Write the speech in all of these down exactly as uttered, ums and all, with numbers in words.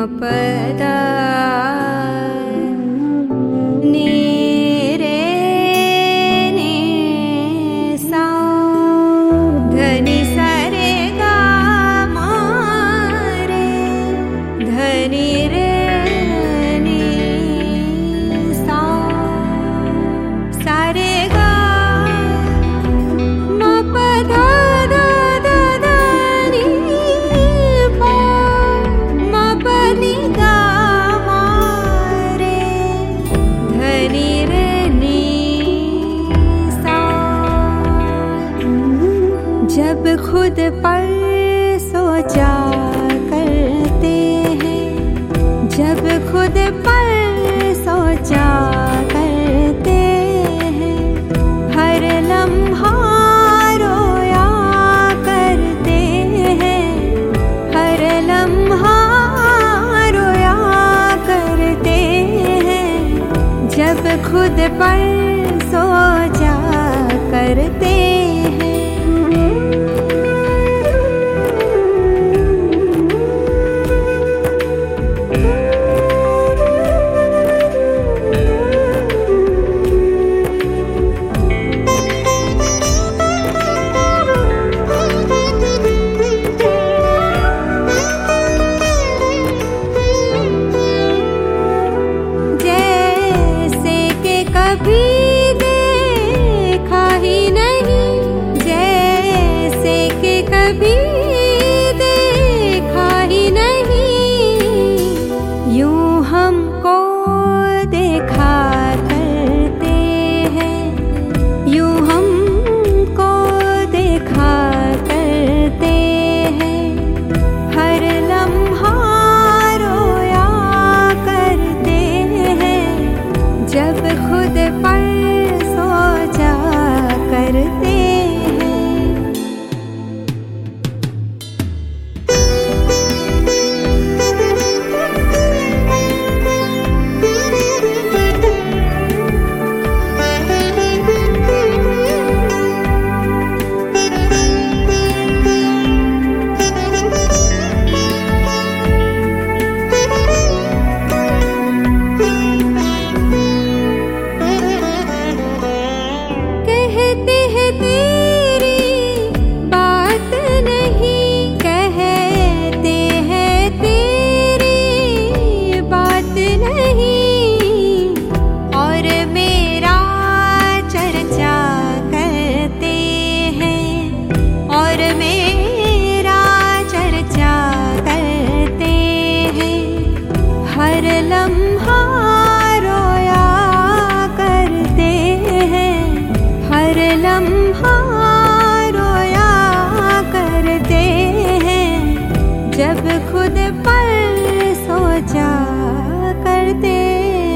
पदा नी रे नी सा धनी सा रे गा मा रे धनी रे नी सा सा रे गा मा पदा जब खुद पर सोचा करते हैं, जब खुद पर सोचा करते हैं, हर लम्हा रोया करते हैं, हर लम्हा रोया करते हैं, जब खुद पर सोचा करते हैं। कभी देखा ही नहीं, जैसे कि कभी देखा ही नहीं, यूं हमको देखा करते हैं, यूं हमको देखा करते हैं, हर लम्हा रोया करते हैं, जब खुद पर सोचा करते हैं। हर लम्हा रोया करते हैं, हर लम्हा रोया करते हैं, जब खुद पर सोचा करते हैं।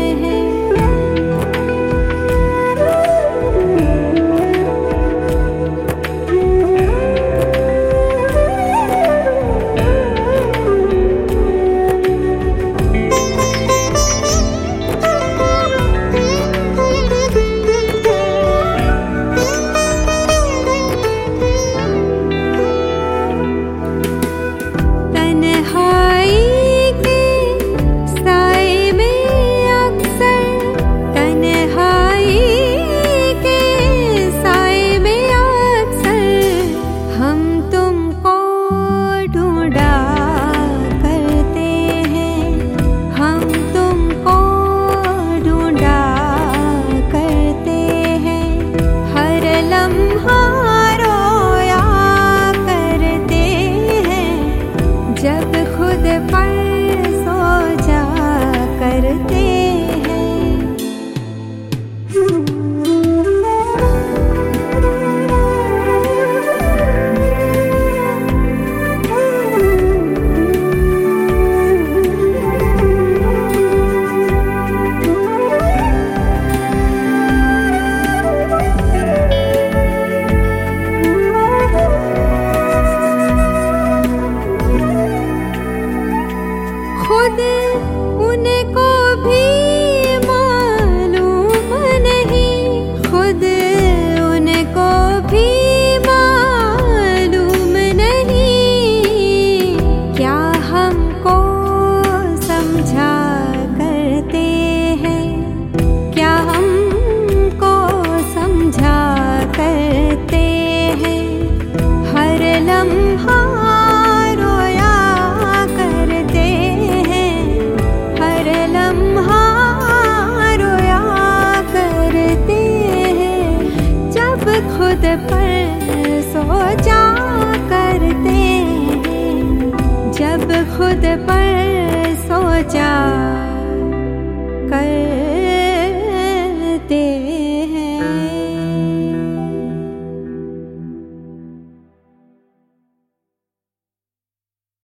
जब खुद पर सोचा करते हैं। खुद उनको भी मालूम नहीं, खुद उनको भी मालूम नहीं, क्या हमको समझा करते हैं, क्या हमको समझा करते हैं। हर लम्हा रोया करते हैं, हर लम्हा रोया करते हैं। जब खुद पर सोचा करते हैं, जब खुद पर सोचा कर